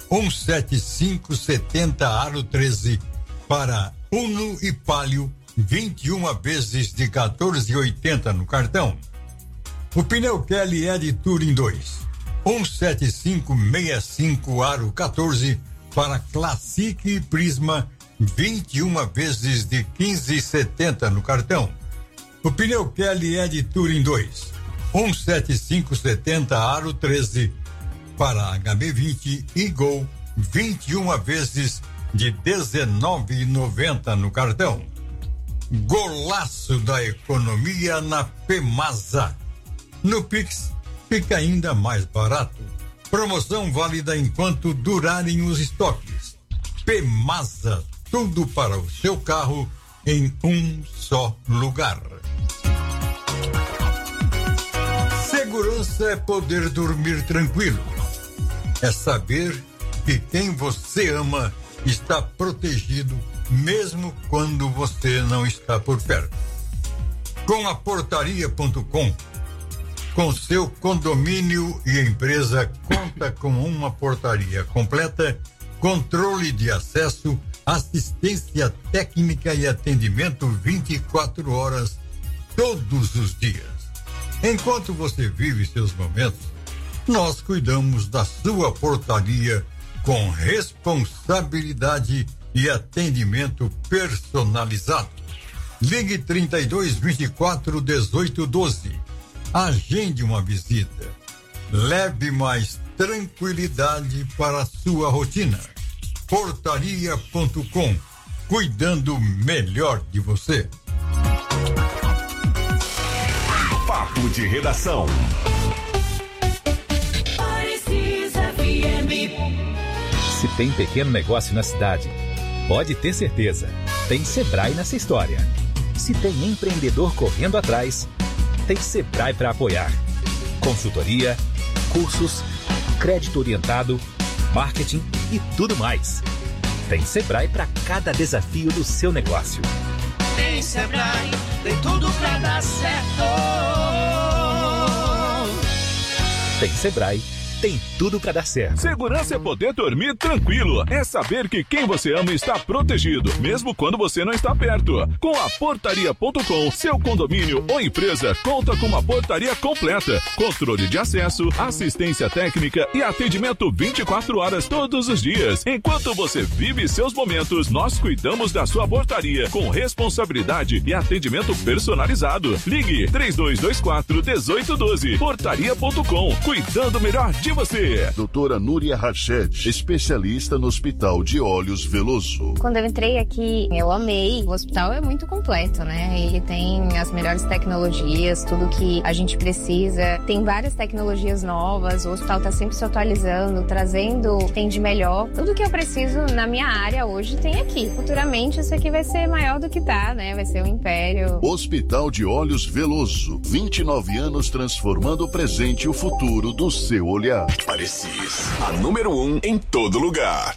175/70 aro 13 para Uno e Palio, 21 vezes de 14,80 no cartão. O pneu Kelly é de Touring 2. 175/65 aro 14 para Classic e Prisma, 21 vezes de 15,70 no cartão. O pneu Kelly é de Touring 2. 175/70 aro 13 para HB20 e Gol, 21 vezes de 19,90 no cartão. Golaço da economia na Pemasa. No Pix fica ainda mais barato. Promoção válida enquanto durarem os estoques. Pemasa, tudo para o seu carro em um só lugar. Segurança é poder dormir tranquilo. É saber que quem você ama está protegido mesmo quando você não está por perto. Com a Portaria.com, com seu condomínio e empresa conta com uma portaria completa, controle de acesso, assistência técnica e atendimento 24 horas, todos os dias. Enquanto você vive seus momentos, nós cuidamos da sua portaria com responsabilidade e atendimento personalizado. Ligue 3224-1812. Agende uma visita. Leve mais tranquilidade para a sua rotina. Portaria.com, cuidando melhor de você. Papo de Redação. Se tem pequeno negócio na cidade, pode ter certeza, tem Sebrae nessa história. Se tem empreendedor correndo atrás, tem Sebrae para apoiar. Consultoria, cursos, crédito orientado, marketing e tudo mais. Tem Sebrae para cada desafio do seu negócio. Tem Sebrae, tem tudo pra dar certo. Tem Sebrae, tem tudo para dar certo. Segurança é poder dormir tranquilo. É saber que quem você ama está protegido, mesmo quando você não está perto. Com a Portaria.com, seu condomínio ou empresa conta com uma portaria completa, controle de acesso, assistência técnica e atendimento 24 horas todos os dias. Enquanto você vive seus momentos, nós cuidamos da sua portaria com responsabilidade e atendimento personalizado. Ligue 3224-1812. Portaria.com, cuidando melhor de você. Doutora Núria Rached, especialista no Hospital de Olhos Veloso. Quando eu entrei aqui, eu amei. O hospital é muito completo, né? Ele tem as melhores tecnologias, tudo que a gente precisa. Tem várias tecnologias novas. O hospital está sempre se atualizando, trazendo o que tem de melhor. Tudo que eu preciso na minha área hoje tem aqui. Futuramente isso aqui vai ser maior do que tá, né? Vai ser um império. Hospital de Olhos Veloso. 29 anos transformando o presente e o futuro do seu olhar. Parecis, a número 1 em todo lugar.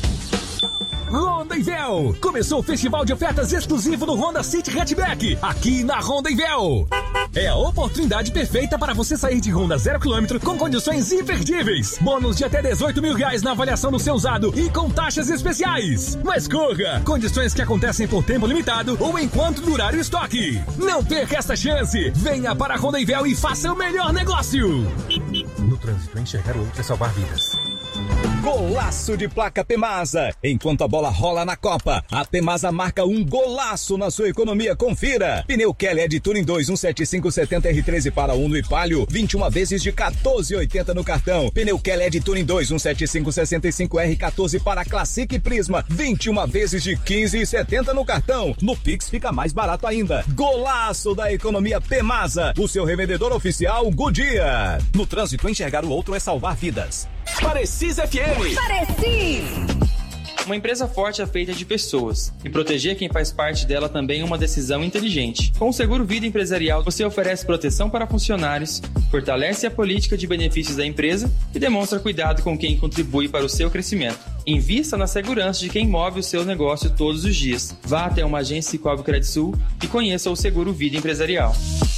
Honda Invel. Começou o festival de ofertas exclusivo no Honda City Hatchback, aqui na Honda Invel. É a oportunidade perfeita para você sair de Honda 0 km com condições imperdíveis. Bônus de até R$18 mil na avaliação do seu usado e com taxas especiais. Mas corra! Condições que acontecem por tempo limitado ou enquanto durar o estoque. Não perca esta chance. Venha para a Honda Invel e faça o melhor negócio. No trânsito, enxergar o outro é salvar vidas. Golaço de placa Pemasa. Enquanto a bola rola na Copa, a Pemasa marca um golaço na sua economia. Confira. Pneu Kelly é de Touring 2 17570 R13 para Uno e Palio, 21 vezes de 14,80 no cartão. Pneu Kelly é de Touring 2 17565 R14 para Classic e Prisma, 21 vezes de 15,70 no cartão. No Pix fica mais barato ainda. Golaço da economia Pemasa, o seu revendedor oficial Goodyear. No trânsito, enxergar o outro é salvar vidas. Parecis FM. Parecis. Uma empresa forte é feita de pessoas, e proteger quem faz parte dela também é uma decisão inteligente. Com o Seguro Vida Empresarial, você oferece proteção para funcionários, fortalece a política de benefícios da empresa e demonstra cuidado com quem contribui para o seu crescimento. Invista na segurança de quem move o seu negócio todos os dias. Vá até uma agência Cicobi Credisul e conheça o Seguro Vida Empresarial.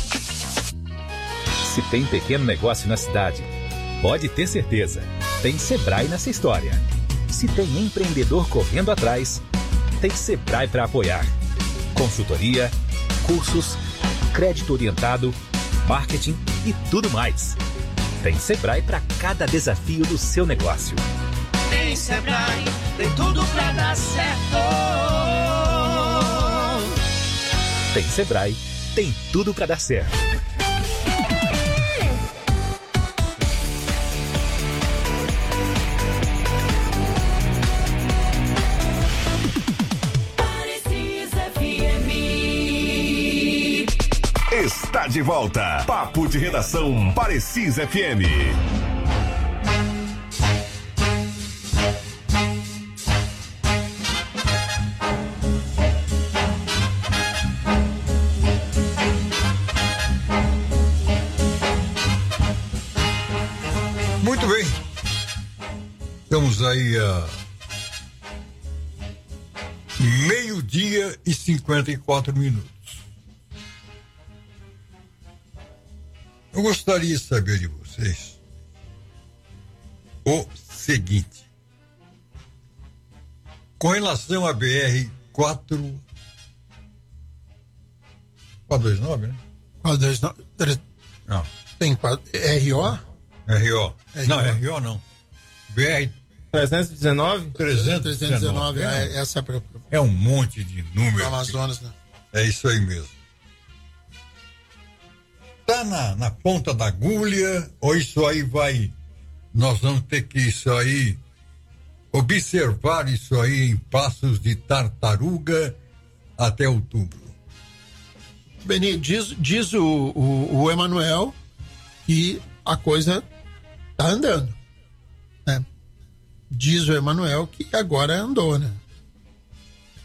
Se tem pequeno negócio na cidade, pode ter certeza, tem Sebrae nessa história. Se tem empreendedor correndo atrás, tem Sebrae para apoiar. Consultoria, cursos, crédito orientado, marketing e tudo mais. Tem Sebrae para cada desafio do seu negócio. Tem Sebrae, tem tudo pra dar certo. Tem Sebrae, tem tudo para dar certo. Está de volta. Papo de Redação Parecis FM. Muito bem. Estamos aí a 12h e 54 minutos. Eu gostaria de saber de vocês o seguinte. Com relação à BR 429, né? 429. Não. Tem RO? RO. Não, RO não. BR 319? 319. Essa é a preocupação. É um monte de números. Amazonas, né? É isso aí mesmo. Tá na ponta da agulha, ou isso aí vai... Nós vamos ter que isso aí... Observar isso aí em passos de tartaruga até outubro. Beni, diz o Emanuel que a coisa tá andando, né? Diz o Emanuel que agora andou, né?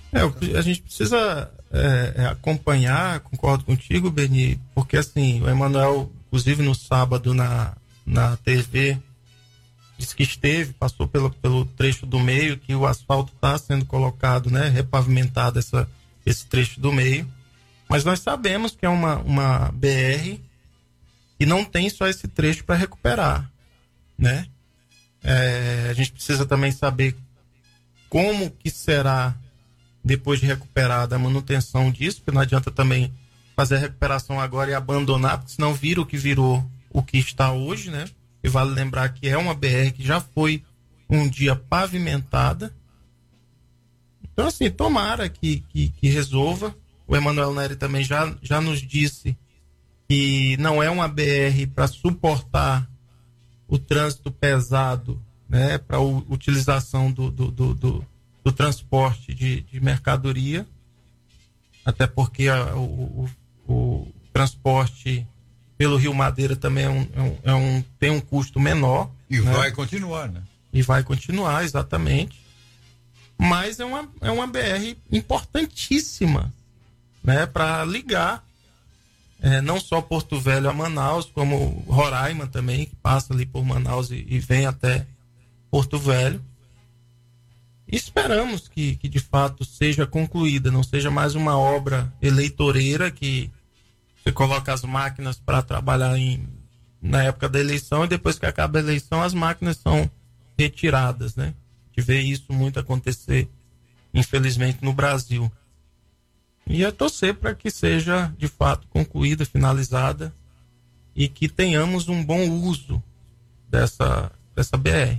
A gente precisa acompanhar, concordo contigo, Beni, porque assim, o Emanuel, inclusive no sábado na TV, disse que passou pelo trecho do meio, que o asfalto está sendo colocado, né, repavimentado esse trecho do meio, mas nós sabemos que é uma BR e não tem só esse trecho para recuperar, né? A gente precisa também saber como que será depois de recuperada a manutenção disso, porque não adianta também fazer a recuperação agora e abandonar, porque senão vira o que virou o que está hoje, né? E vale lembrar que é uma BR que já foi um dia pavimentada. Então, assim, tomara que resolva. O Emanuel Neri também já nos disse que não é uma BR para suportar o trânsito pesado, né? Para utilização do transporte de mercadoria, até porque o transporte pelo Rio Madeira também tem um custo menor. E né? Vai continuar, né? E vai continuar, exatamente. Mas é uma BR importantíssima, né? Para ligar não só Porto Velho a Manaus, como Roraima também, que passa ali por Manaus e vem até Porto Velho. Esperamos que de fato seja concluída, não seja mais uma obra eleitoreira que você coloca as máquinas para trabalhar na época da eleição e depois que acaba a eleição as máquinas são retiradas, né? A gente vê isso muito acontecer, infelizmente, no Brasil. E é torcer para que seja de fato concluída, finalizada e que tenhamos um bom uso dessa BR.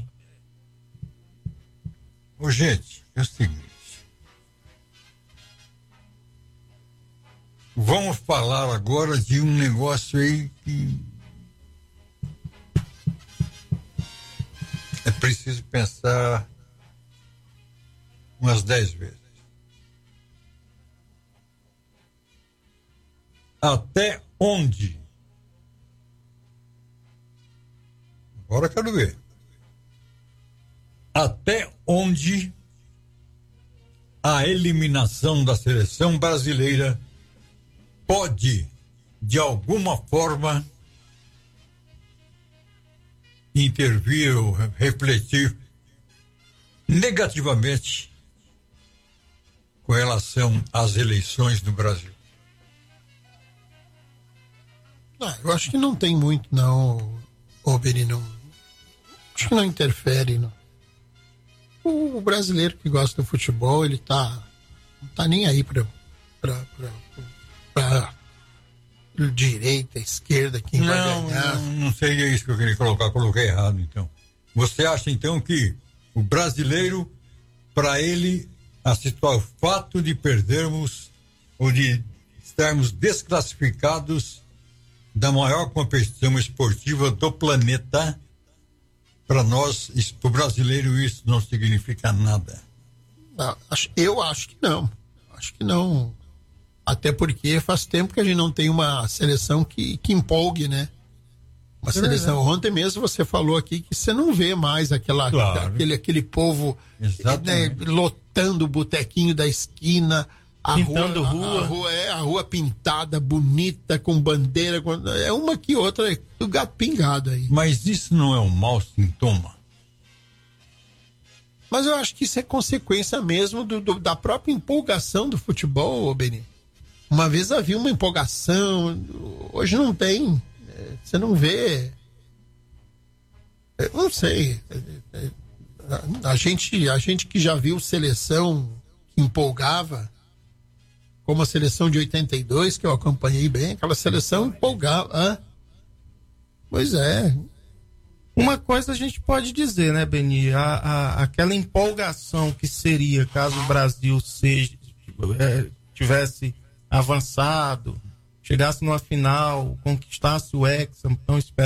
Ô, gente, é o seguinte. Vamos falar agora de um negócio aí que é preciso pensar umas 10 vezes. Até onde? Agora eu quero ver. Até onde a eliminação da seleção brasileira pode, de alguma forma, intervir ou refletir negativamente com relação às eleições no Brasil? Eu acho que não tem muito, não, Beni, não. Acho que não interfere, não. O brasileiro que gosta do futebol, ele não tá nem aí pra direita, esquerda, quem vai ganhar. Não seria isso que eu queria colocar, coloquei errado, então. Você acha, então, que o brasileiro, para ele, o fato de perdermos ou de estarmos desclassificados da maior competição esportiva do planeta, para nós, para o brasileiro, isso não significa nada? Eu acho que não. Acho que não. Até porque faz tempo que a gente não tem uma seleção que empolgue, né? Uma seleção. Ontem mesmo você falou aqui que você não vê mais aquele povo, né, lotando o botequinho da esquina, pintando a rua pintada, bonita, com bandeira, é uma que outra, do gato pingado aí. Mas isso não é um mau sintoma? Mas eu acho que isso é consequência mesmo da própria empolgação do futebol, Beni. Uma vez havia uma empolgação, hoje não tem. Você não vê. Não sei. A gente que já viu seleção que empolgava, como a seleção de 82, que eu acompanhei bem, aquela seleção empolgava. Pois é. Uma coisa a gente pode dizer, né, Beni? Aquela empolgação que seria caso o Brasil tivesse avançado, chegasse numa final, conquistasse o Hexa, tão esperado.